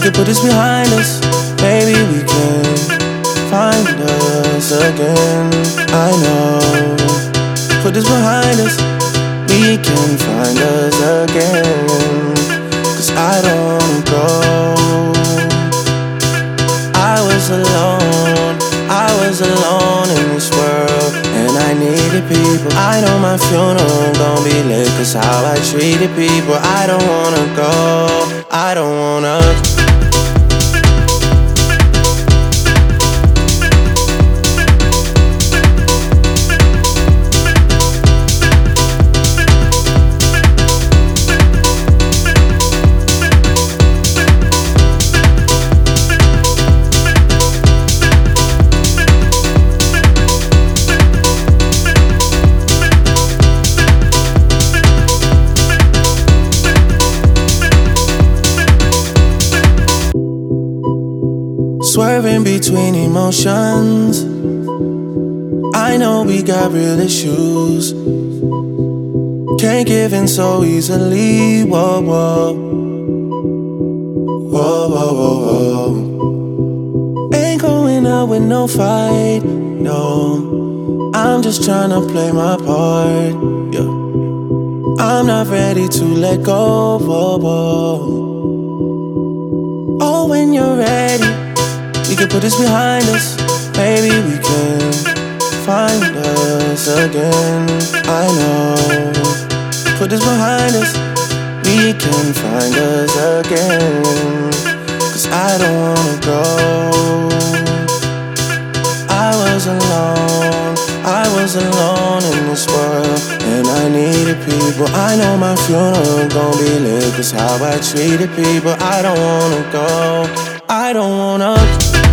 can put this behind us. Maybe we can find us again. I know. Put this behind us. We can find us again. 'Cause I don't wanna go. I was alone in this world, and I needed people. I know my funeral gon' be lit, 'cause how I treated people. I don't wanna go, I don't wanna. Swerving between emotions. I know we got real issues. Can't give in so easily. Whoa, whoa. Whoa, whoa, whoa, whoa. Ain't going out with no fight, no. I'm just tryna play my part, yeah. I'm not ready to let go, whoa, whoa. Oh, when you're ready, we can put this behind us. Maybe we can find us again. I know. Put this behind us. We can find us again. 'Cause I don't wanna go. I was alone in this world, and I needed people. I know my funeral gon' be lit, 'cause how I treated people. I don't wanna go, I don't wanna.